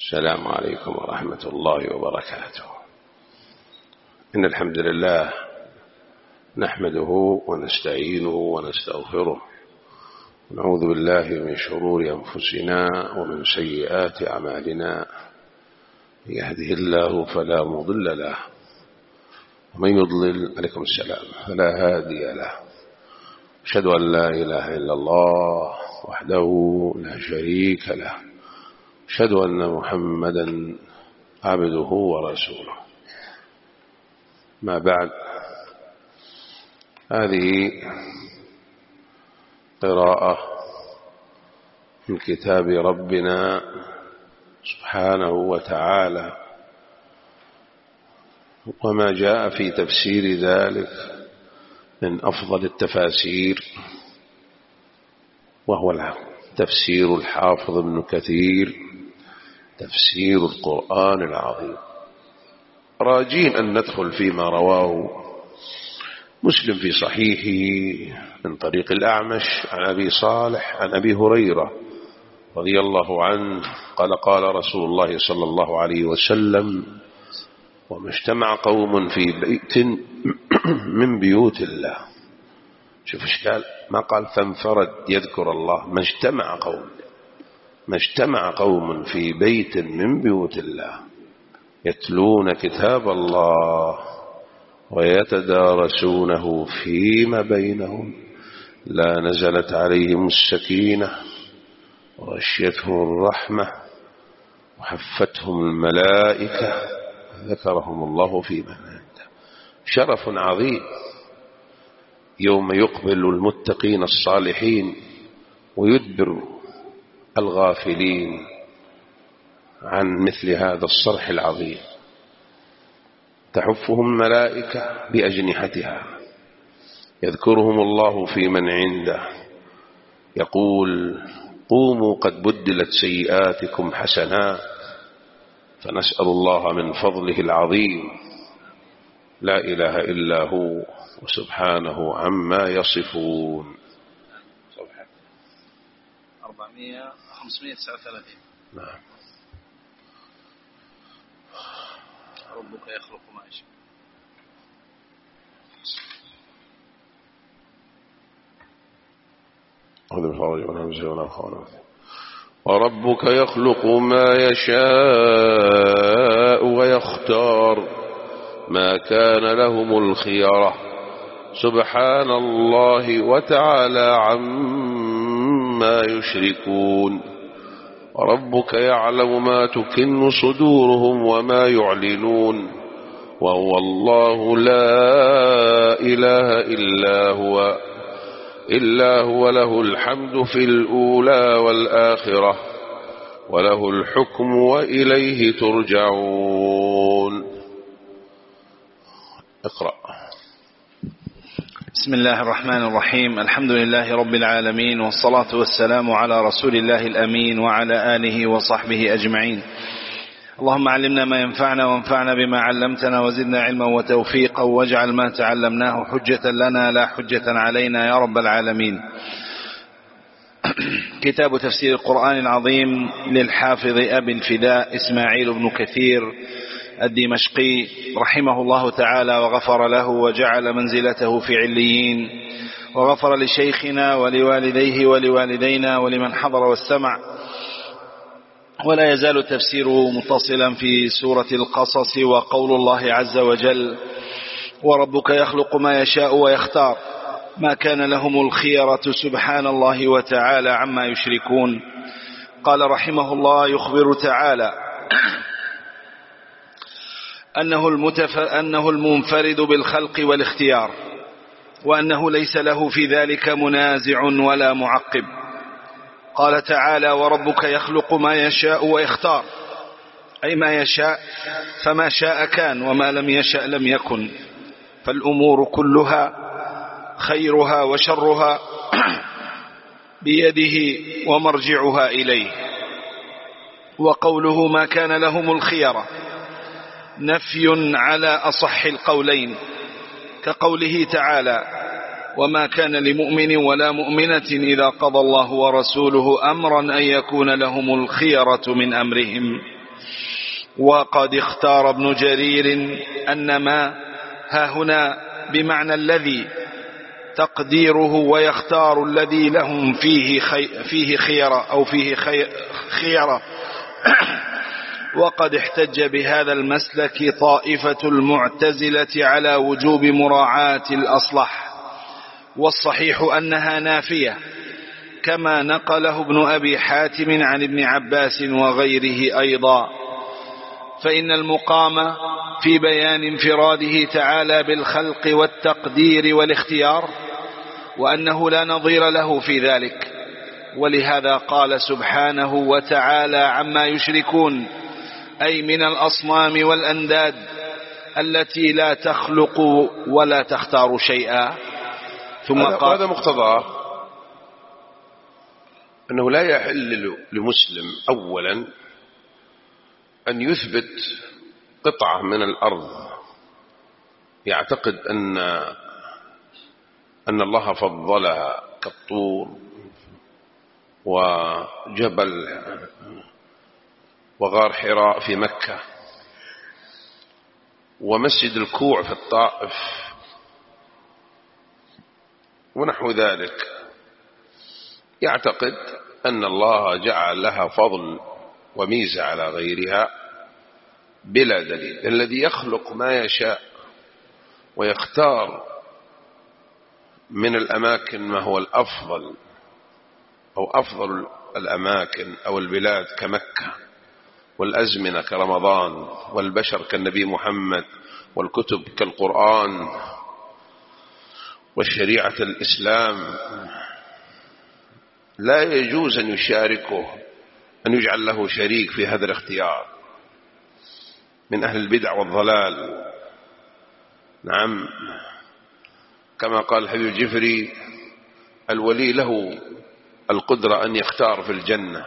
السلام عليكم ورحمة الله وبركاته. إن الحمد لله نحمده ونستعينه ونستغفره ونعوذ بالله من شرور أنفسنا ومن سيئات أعمالنا. من يهده الله فلا مضل له ومن يضلل عليكم السلام فلا هادي له. أشهد أن لا إله إلا الله وحده لا شريك له. أشهد أن محمدا عبده ورسوله. ما بعد، هذه قراءة من كتاب ربنا سبحانه وتعالى، وما جاء في تفسير ذلك من أفضل التفاسير، وهو تفسير الحافظ ابن كثير، تفسير القرآن العظيم. راجين أن ندخل فيما رواه مسلم في صحيحه من طريق الأعمش عن أبي صالح عن أبي هريرة رضي الله عنه قال: قال رسول الله صلى الله عليه وسلم: وما اجتمع قوم في بيت من بيوت الله. شوف ايش قال، ما قال فانفرد يذكر الله، ما اجتمع قوم في بيت من بيوت الله يتلون كتاب الله ويتدارسونه فيما بينهم لا نزلت عليهم السكينة وغشيتهم الرحمة وحفتهم الملائكة ذكرهم الله في من عنده. شرف عظيم يوم يقبل المتقين الصالحين ويدبر الغافلين عن مثل هذا الصرح العظيم. تحفهم الملائكة بأجنحتها، يذكرهم الله في من عنده، يقول: قوموا قد بدلت سيئاتكم حسنات. فنسأل الله من فضله العظيم، لا إله إلا هو وسبحانه عما يصفون. 539. نعم. ربك يخلق ما يشاء. وربك يخلق ما يشاء ويختار ما كان لهم الخيرة سبحان الله وتعالى عما يشركون. وربك يعلم ما تكن صدورهم وما يعلنون، وهو الله لا إله إلا هو له الحمد في الأولى والآخرة وله الحكم وإليه ترجعون. اقرأ. بسم الله الرحمن الرحيم. الحمد لله رب العالمين، والصلاة والسلام على رسول الله الأمين وعلى آله وصحبه أجمعين. اللهم علمنا ما ينفعنا وانفعنا بما علمتنا وزدنا علما وتوفيقا، واجعل ما تعلمناه حجة لنا لا حجة علينا يا رب العالمين. كتاب تفسير القرآن العظيم للحافظ أبي الفداء إسماعيل بن كثير الدمشقي رحمه الله تعالى، وغفر له وجعل منزلته في عليين، وغفر لشيخنا ولوالديه ولوالدينا ولمن حضر واستمع. ولا يزال التفسير متصلا في سورة القصص، وقول الله عز وجل: وربك يخلق ما يشاء ويختار ما كان لهم الخيرة سبحان الله وتعالى عما يشركون. قال رحمه الله: يخبر تعالى أنه المنفرد بالخلق والاختيار، وأنه ليس له في ذلك منازع ولا معقب. قال تعالى: وربك يخلق ما يشاء ويختار، أي ما يشاء، فما شاء كان وما لم يشأ لم يكن. فالأمور كلها خيرها وشرها بيده ومرجعها إليه. وقوله ما كان لهم الخيرة نفي على أصح القولين، كقوله تعالى: وما كان لمؤمن ولا مؤمنة إذا قضى الله ورسوله أمرا أن يكون لهم الخيرة من أمرهم. وقد اختار ابن جرير أن ما ها هنا بمعنى الذي تقديره ويختار الذي لهم فيه خيرة أو فيه خيرة. وقد احتج بهذا المسلك طائفة المعتزلة على وجوب مراعاة الأصلح، والصحيح أنها نافية، كما نقله ابن أبي حاتم عن ابن عباس وغيره أيضا. فإن المقام في بيان انفراده تعالى بالخلق والتقدير والاختيار، وأنه لا نظير له في ذلك، ولهذا قال سبحانه وتعالى عما يشركون، أي من الأصنام والأنداد التي لا تخلق ولا تختار شيئا. ثم قال هذا مقتضاه أنه لا يحل لمسلم أولا أن يثبت قطعة من الأرض يعتقد أن الله فضلها كالطور وجبل وغار حراء في مكة ومسجد الكوع في الطائف ونحو ذلك، يعتقد أن الله جعل لها فضل وميزة على غيرها بلا دليل. الذي يخلق ما يشاء ويختار من الأماكن ما هو الأفضل أو أفضل الأماكن أو البلاد كمكة، والأزمنة كرمضان، والبشر كالنبي محمد، والكتب كالقرآن، والشريعة الإسلام، لا يجوز أن يشاركه، أن يجعل له شريك في هذا الاختيار من أهل البدع والضلال. نعم، كما قال الحبيب الجفري: الولي له القدرة أن يختار في الجنة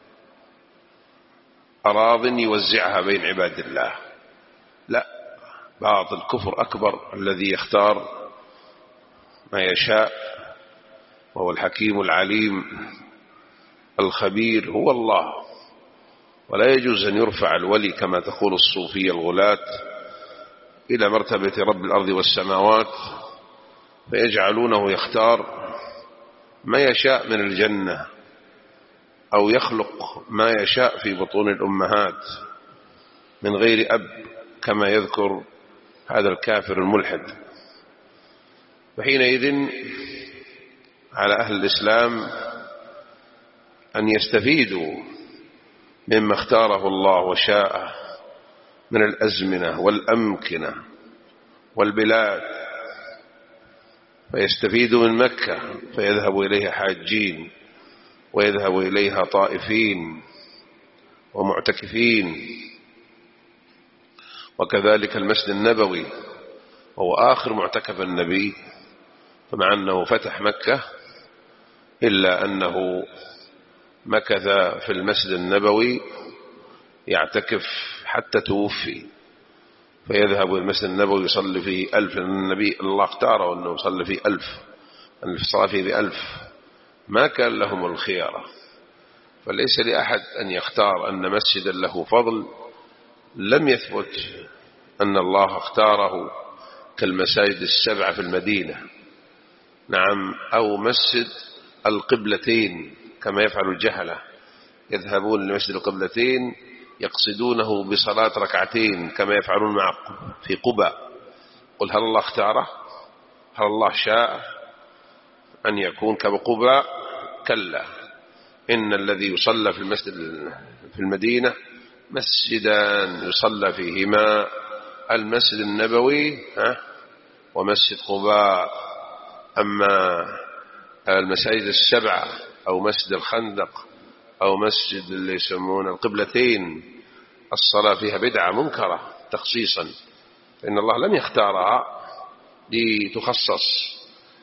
أراضٍ يوزعها بين عباد الله. لا، باطل كفر أكبر الذي يختار ما يشاء، وهو الحكيم العليم الخبير هو الله. ولا يجوز أن يرفع الولي كما تقول الصوفية الغلاة إلى مرتبة رب الأرض والسماوات، فيجعلونه يختار ما يشاء من الجنة أو يخلق ما يشاء في بطون الأمهات من غير أب، كما يذكر هذا الكافر الملحد. وحينئذ على أهل الإسلام أن يستفيدوا مما اختاره الله وشاءه من الأزمنة والأمكنة والبلاد، فيستفيدوا من مكة فيذهبوا إليها حاجين، ويذهب إليها طائفين ومعتكفين. وكذلك المسجد النبوي وهو آخر معتكف النبي، فمع أنه فتح مكة إلا أنه مكث في المسجد النبوي يعتكف حتى توفي، فيذهب إلى المسجد النبوي يصلي فيه 1000. النبي الله اختاره أنه يصلي فيه 1000، أن الصلاة فيه ب1000، ما كان لهم الخيارة. فليس لأحد أن يختار أن مسجدا له فضل لم يثبت أن الله اختاره كالمساجد السبع في المدينة، نعم، أو مسجد القبلتين كما يفعل الجهلة، يذهبون لمسجد القبلتين يقصدونه بصلاة ركعتين كما يفعلون في قباء. قل هل الله اختاره؟ هل الله شاء أن يكون كقباء؟ كلا، إن الذي يصلى في المسجد في المدينة مسجدان يصلى فيهما المسجد النبوي ومسجد قباء. أما المساجد السبعة أو مسجد الخندق أو مسجد اللي يسمون القبلتين الصلاة فيها بدعة منكرة تخصيصا، فإن الله لم يختارها لتخصص.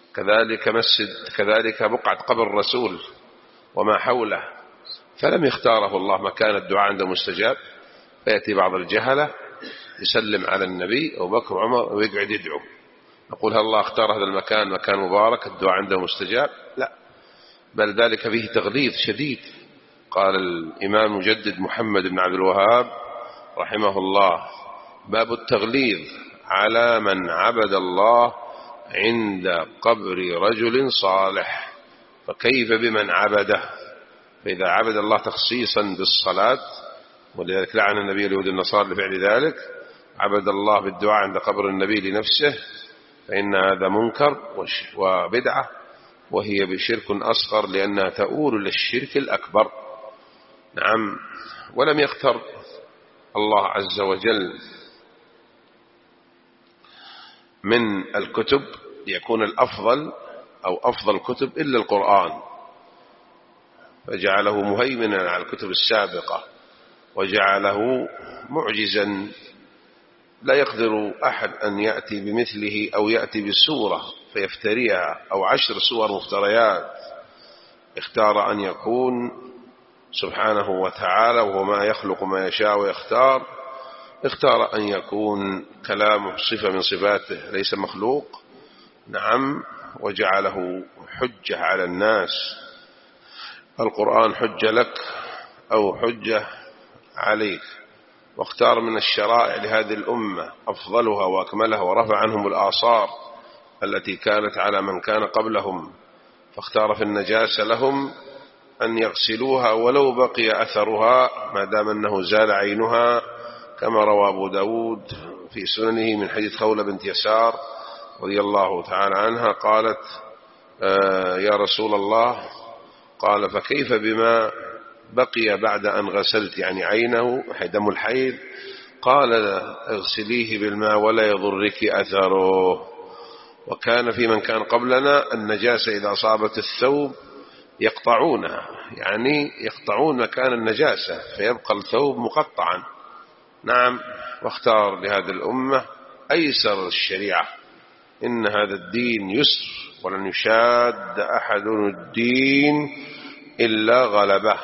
كذلك بقعة قبر الرسول وما حوله، فلم يختاره الله مكان الدعاء عنده مستجاب. فيأتي بعض الجهلة يسلم على النبي أو بكر وعمر ويقعد يدعو، نقول هل الله اختار هذا المكان مكان مبارك الدعاء عنده مستجاب؟ لا، بل ذلك فيه تغليظ شديد. قال الإمام المجدد محمد بن عبد الوهاب رحمه الله: باب التغليظ على من عبد الله عند قبر رجل صالح، فكيف بمن عبده؟ فإذا عبد الله تخصيصا بالصلاة، ولذلك لعن النبي اليهود النصارى لفعل ذلك، عبد الله بالدعاء عند قبر النبي لنفسه، فإن هذا منكر وبدعة، وهي بشرك أصغر لأنها تؤول للشرك الأكبر. نعم. ولم يختر الله عز وجل من الكتب يكون الأفضل أو أفضل كتب إلا القرآن، فجعله مهيمنا على الكتب السابقة، وجعله معجزا لا يقدر أحد أن يأتي بمثله أو يأتي بسورة فيفتريها أو 10 سور مفتريات. اختار أن يكون سبحانه وتعالى، وهو ما يخلق ما يشاء ويختار، اختار أن يكون كلامه صفة من صفاته ليس مخلوق. نعم. وجعله حجة على الناس. القرآن حجة لك أو حجة عليك. واختار من الشرائع لهذه الأمة أفضلها وأكملها، ورفع عنهم الآثار التي كانت على من كان قبلهم، فاختار في النجاسة لهم أن يغسلوها ولو بقي أثرها ما دام أنه زال عينها، كما روى أبو داود في سننه من حديث خولة بنت يسار رضي الله تعالى عنها قالت: يا رسول الله، قال: فكيف بما بقي بعد أن غسلت، يعني عينه دم الحيض؟ قال: اغسليه بالماء ولا يضرك أثره. وكان في من كان قبلنا النجاسة إذا أصابت الثوب يقطعونها، يعني يقطعون مكان النجاسة فيبقى الثوب مقطعا. نعم. واختار لهذه الأمة أيسر الشريعة. إن هذا الدين يسر، ولن يشاد أحد الدين إلا غلبه.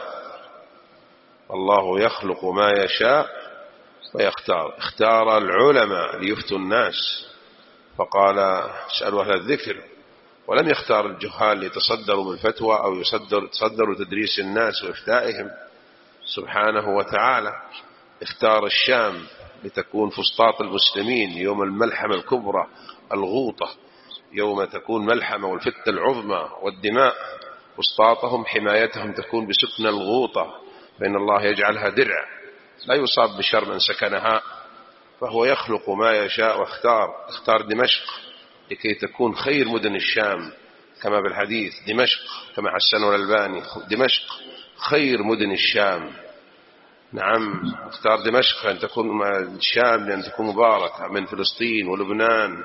الله يخلق ما يشاء ويختار. اختار العلماء ليفتوا الناس، فقال: اسألوا أهل الذكر. ولم يختار الجهال ليتصدروا بالفتوى أو يتصدروا تدريس الناس وإفتائهم سبحانه وتعالى. اختار الشام لتكون فسطاط المسلمين يوم الملحمة الكبرى الغوطة، يوم تكون ملحمة والفتنة العظمى والدماء، فسطاطهم حمايتهم تكون بسكن الغوطة، فإن الله يجعلها درع لا يصاب بشر من سكنها. فهو يخلق ما يشاء واختار دمشق لكي تكون خير مدن الشام، كما بالحديث: دمشق كما حسنه الألباني، دمشق خير مدن الشام. نعم. اختار دمشق أن تكون الشام لأن تكون مباركة من فلسطين ولبنان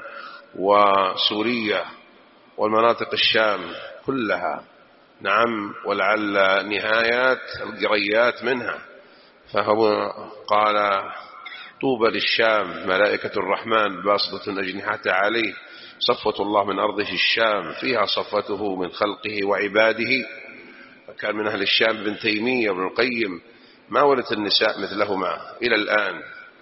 وسوريا والمناطق الشام كلها. نعم. ولعل نهايات القريات منها. فهو قال: طوبى للشام، ملائكة الرحمن باسطة أجنحتها عليه، صفوة الله من أرضه الشام، فيها صفوته من خلقه وعباده. فكان من أهل الشام ابن تيمية وابن القيم، ما ولت النساء مثلهما إلى الآن.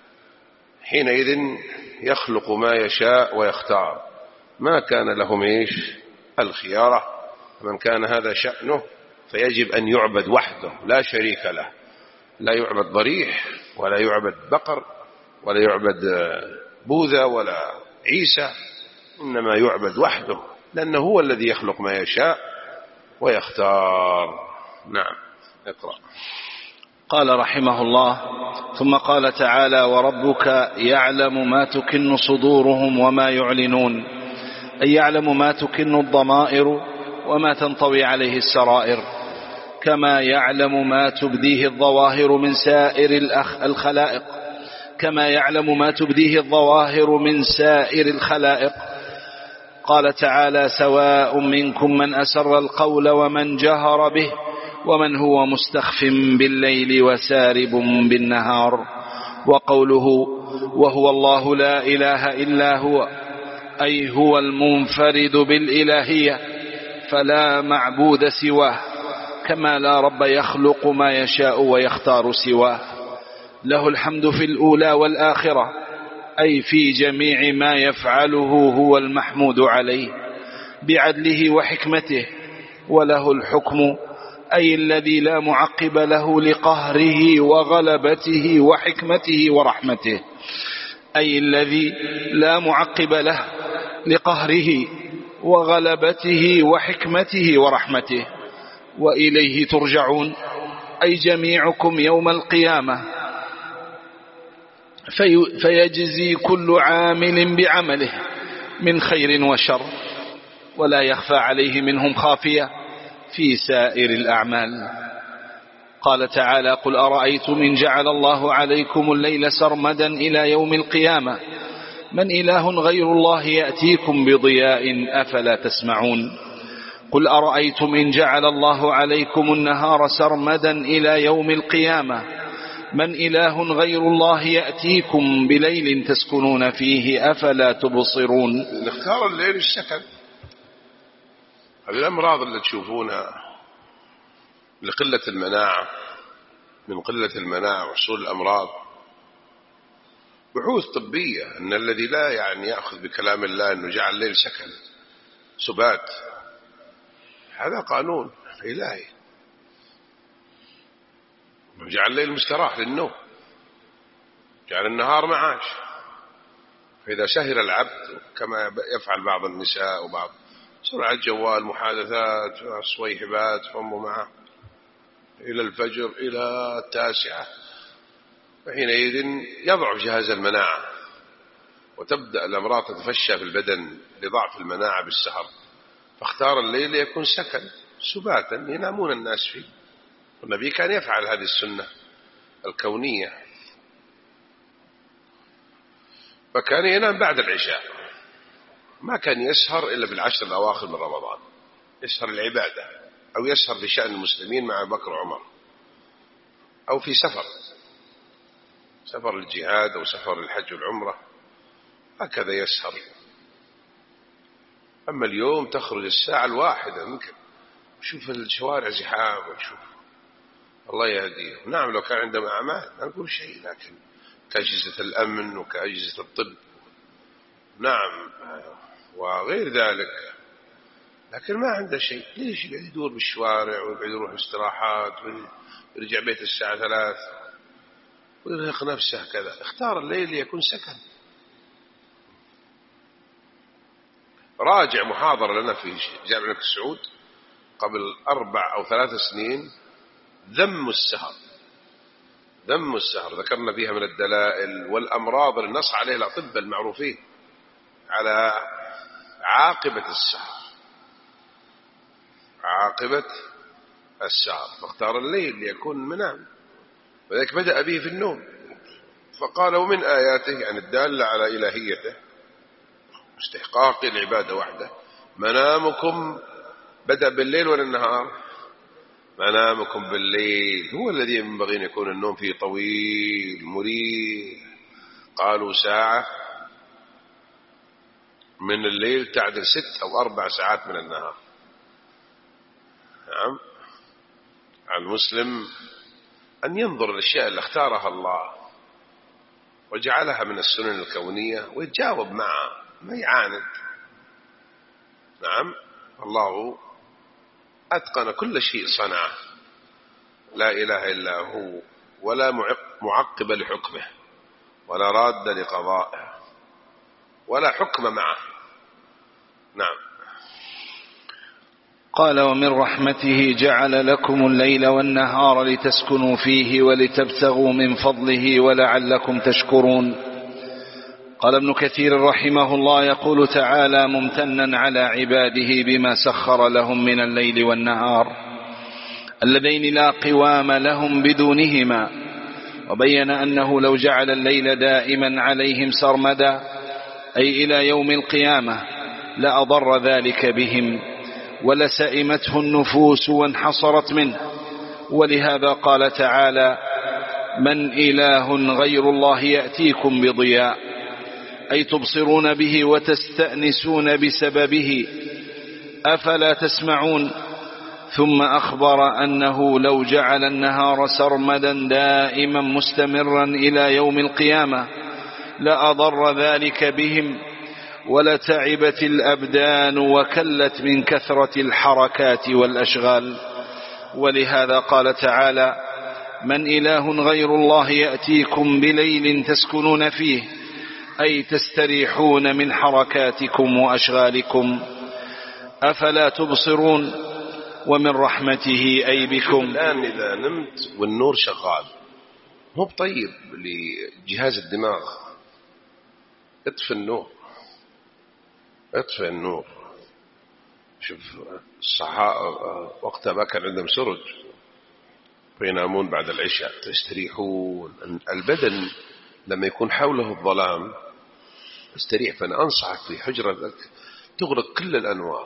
حينئذ يخلق ما يشاء ويختار، ما كان لهم الخيارة. من كان هذا شأنه فيجب أن يعبد وحده لا شريك له، لا يعبد ضريح ولا يعبد بقر ولا يعبد بوذا ولا عيسى، إنما يعبد وحده، لأنه هو الذي يخلق ما يشاء ويختار. نعم. اقرأ. قال رحمه الله: ثم قال تعالى: وربك يعلم ما تكن صدورهم وما يعلنون، أي يعلم ما تكن الضمائر وما تنطوي عليه السرائر، كما يعلم ما تبديه الظواهر من سائر الخلائق، كما يعلم ما تبديه الظواهر من سائر الخلائق. قال تعالى: سواء منكم من أسر القول ومن جهر به ومن هو مستخف بالليل وسارب بالنهار. وقوله: وهو الله لا إله إلا هو، أي هو المنفرد بالإلهية، فلا معبود سواه، كما لا رب يخلق ما يشاء ويختار سواه. له الحمد في الأولى والآخرة، أي في جميع ما يفعله هو المحمود عليه بعدله وحكمته. وله الحكم، أي الذي لا معقب له لقهره وغلبته وحكمته ورحمته، أي الذي لا معقب له لقهره وغلبته وحكمته ورحمته، وإليه ترجعون، أي جميعكم يوم القيامة، فيجزي كل عامل بعمله من خير وشر، ولا يخفى عليه منهم خافية في سائر الأعمال. قال تعالى: قل أرأيتم إن جعل الله عليكم الليل سرمدا إلى يوم القيامة من إله غير الله يأتيكم بضياء أفلا تسمعون. قل أرأيتم إن جعل الله عليكم النهار سرمدا إلى يوم القيامة من إله غير الله يأتيكم بليل تسكنون فيه أفلا تبصرون. نختار الليل السكن. هذه الأمراض اللي تشوفونها لقلة المناعة، من قلة المناعة وحصول الأمراض، بحوث طبية أن الذي لا يأخذ بكلام الله أنه جعل الليل سكن سبات، هذا قانون إلهي، جعل الليل مستراح للنوم، جعل النهار معاش. فإذا سهر العبد كما يفعل بعض النساء وبعض سرعة الجوال، محادثات، صويحبات، فمه معه إلى الفجر إلى 9، وحينئذ يضعف جهاز المناعة وتبدأ الأمراض تتفشى في البدن لضعف المناعة بالسهر. فاختار الليل ليكون سكن سباتا ينامون الناس فيه، والنبي كان يفعل هذه السنة الكونية، فكان ينام بعد العشاء، ما كان يسهر إلا بالعشر الأواخر من رمضان، يسهر العبادة أو يسهر بشأن المسلمين مع بكر وعمر، أو في سفر الجهاد أو سفر الحج والعمرة، هكذا يسهر. أما اليوم تخرج الساعة 1 ممكن شوف الشوارع زحام، وشوف الله يهديه. نعم لو كان عندهم أعمال ما نقول شيء، لكن كأجهزة الأمن وكأجهزة الطب نعم وغير ذلك، لكن ما عنده شيء. ليش يقعد يدور بالشوارع ويقعد يروح استراحات ويرجع بيت الساعة 3 ويرهق نفسه كذا؟ اختار الليل ليكون سكن. راجع محاضرة لنا في جامعة الملك سعود قبل 4 أو 3 سنين، ذم السهر، ذكرنا فيها من الدلائل والأمراض اللي نص عليها الأطباء المعروفين على عاقبة السهر، فاختار الليل ليكون منام، وذلك بدأ به في النوم، فقال: ومن آياته، يعني الدالة على إلهيته استحقاق العبادة وحده، منامكم بدأ بالليل ولا النهار؟ منامكم بالليل، هو الذي ينبغي أن يكون النوم فيه طويل مريح. قالوا ساعة من الليل تعدل 6 أو 4 ساعات من النهار. نعم، على المسلم أن ينظر الأشياء اللي اختارها الله وجعلها من السنن الكونية ويتجاوب معها، ما يعاند. نعم، الله أتقن كل شيء صنعه، لا إله إلا هو، ولا معقب لحكمه، ولا راد لقضائه، ولا حكم معه. نعم. قال: ومن رحمته جعل لكم الليل والنهار لتسكنوا فيه ولتبتغوا من فضله ولعلكم تشكرون. قال ابن كثير رحمه الله: يقول تعالى ممتنا على عباده بما سخر لهم من الليل والنهار اللذين لا قوام لهم بدونهما، وبين أنه لو جعل الليل دائما عليهم سرمدا أي إلى يوم القيامة لأضر ذلك بهم ولسئمته النفوس وانحصرت منه. ولهذا قال تعالى: من إله غير الله يأتيكم بضياء، أي تبصرون به وتستأنسون بسببه، أفلا تسمعون. ثم أخبر أنه لو جعل النهار سرمدا دائما مستمرا إلى يوم القيامة لأضر ذلك بهم ولتعبت الأبدان وكلت من كثرة الحركات والأشغال. ولهذا قال تعالى: من إله غير الله يأتيكم بليل تسكنون فيه أي تستريحون من حركاتكم وأشغالكم أفلا تبصرون ومن رحمته أي بكم. الآن إذا نمت والنور شغال مو بطيب لجهاز الدماغ، اطفئ النور، اطفئ النور. شوف الصحابة وقتها ما كان عندهم سرج فينامون بعد العشاء تستريحون. البدن لما يكون حوله الظلام استريح. فأنا أنصحك في حجرتك تغلق كل الأنوار.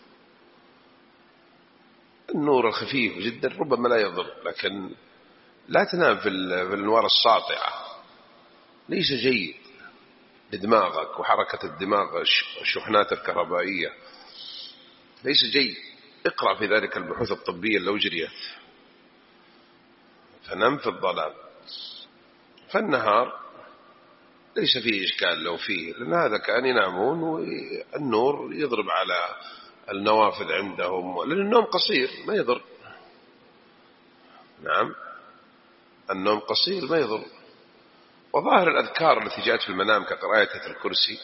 النور الخفيف جدا ربما لا يضر، لكن لا تنام في الأنوار الساطعة، ليس جيد لدماغك وحركة الدماغ، الشحنات الكهربائية ليس جيد. اقرأ في ذلك البحوث الطبية لو جريت. فنم في الظلام. فالنهار ليس فيه إشكال لو فيه، لأن هذا كان ينامون والنور يضرب على النوافذ عندهم، لأن النوم قصير ما يضر. نعم النوم قصير ما يضر. وظاهر الأذكار التي جاءت في المنام كقراءة الكرسي،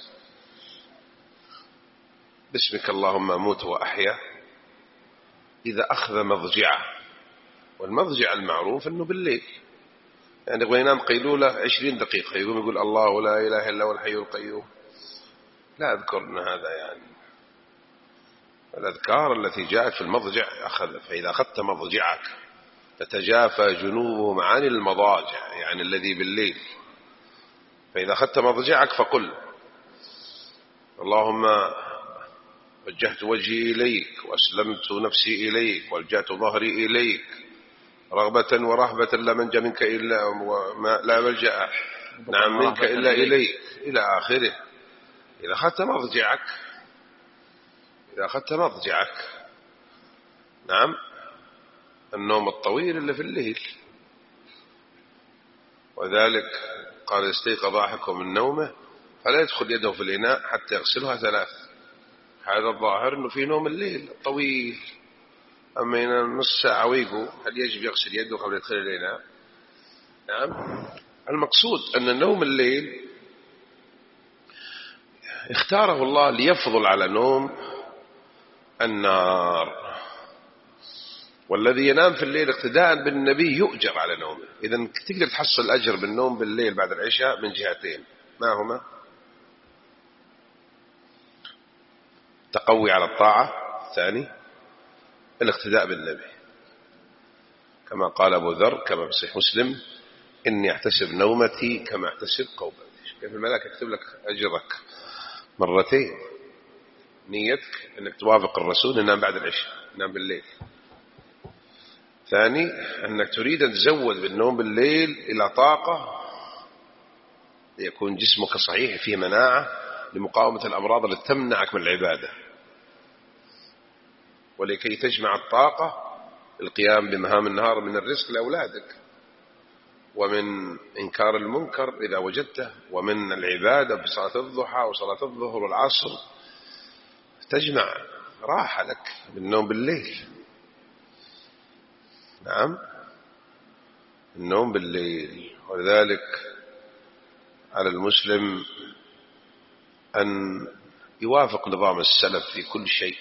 باسمك اللهم أموت وأحيا، إذا أخذ مضجعه. والمضجع المعروف أنه بالليل، يعني يبغى ينام قيلولة 20 دقيقة يقوم يقول الله لا إله إلا هو الحي القيوم. لا أذكرنا هذا. يعني الأذكار التي جاءت في المضجع أخذ. فإذا أخذت مضجعك تتجافى جنوبهم عن المضاجع، يعني الذي بالليل. فإذا أخذت مضجعك فقل اللهم وجهت وجهي إليك وأسلمت نفسي إليك والجأت ظهري إليك رغبة ورهبة لا منجا منك إلا لا ملجأ نعم منك إلا إليك إلى آخره. إذا أخذت مضجعك نعم النوم الطويل اللي في الليل. وذلك قال استيقظ أحدكم من نومه فلا يدخل يده في الإناء حتى يغسلها 3. هذا الظاهر أنه في نوم الليل طويل. أما ينام نص ساعة ويقو هل يجب يغسل يده قبل يدخل الإناء؟ نعم. المقصود أن نوم الليل اختاره الله ليفضل على نوم النار. والذي ينام في الليل اقتداء بالنبي يؤجر على نومه. إذن تقدر تحصل الأجر بالنوم بالليل بعد العشاء من جهتين، ما هما؟ تقوي على الطاعة، الثاني الاقتداء بالنبي، كما قال أبو ذر كما في صحيح مسلم إني أحتسب نومتي كما أحتسب قومتي. كيف الملائكة يكتب لك أجرك مرتين. نيتك أنك توافق الرسول إنام بعد العشاء، إنام بالليل. ثاني أنك تريد أن تزود بالنوم بالليل إلى طاقة ليكون جسمك صحيح فيه مناعة لمقاومة الأمراض التي تمنعك من العبادة، ولكي تجمع الطاقة القيام بمهام النهار من الرزق لأولادك ومن إنكار المنكر إذا وجدته ومن العبادة بصلاة الضحى وصلاة الظهر والعصر. تجمع راحة لك بالنوم بالليل. نعم النوم بالليل. ولذلك على المسلم أن يوافق نظام السلف في كل شيء،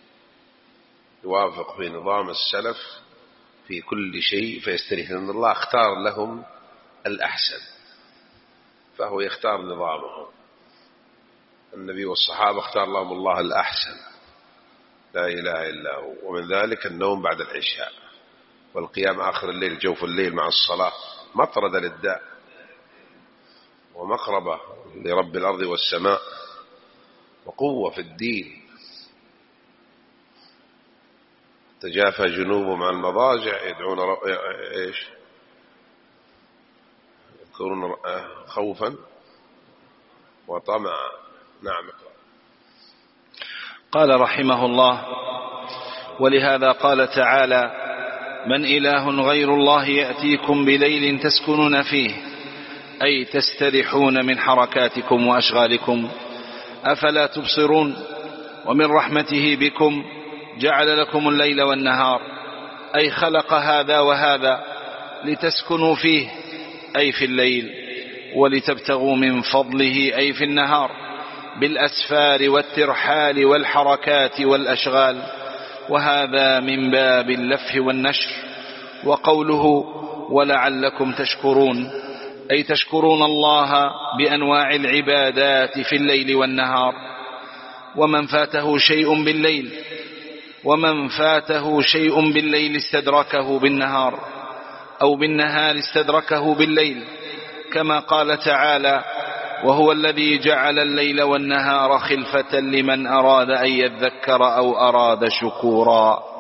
يوافق في نظام السلف في كل شيء فيستريح، لأن الله اختار لهم الأحسن فهو يختار نظامهم. النبي والصحابة اختار لهم الله الأحسن لا إله إلا هو. ومن ذلك النوم بعد العشاء والقيام آخر الليل جوف الليل مع الصلاة مطردة للداء ومقربة لرب الأرض والسماء وقوة في الدين. تجافى جنوبهم عن المضاجع يدعون يذكرون خوفا وطمعا. نعم. قال رحمه الله ولهذا قال تعالى من إله غير الله يأتيكم بليل تسكنون فيه أي تستريحون من حركاتكم وأشغالكم أفلا تبصرون ومن رحمته بكم جعل لكم الليل والنهار أي خلق هذا وهذا لتسكنوا فيه أي في الليل، ولتبتغوا من فضله أي في النهار، بالأسفار والترحال والحركات والأشغال، وهذا من باب اللف والنشر. وقوله ولعلكم تشكرون أي تشكرون الله بأنواع العبادات في الليل والنهار. ومن فاته شيء بالليل استدركه بالنهار، أو بالنهار استدركه بالليل، كما قال تعالى وهو الذي جعل الليل والنهار خلفة لمن أراد أن يذكر أو أراد شكورا.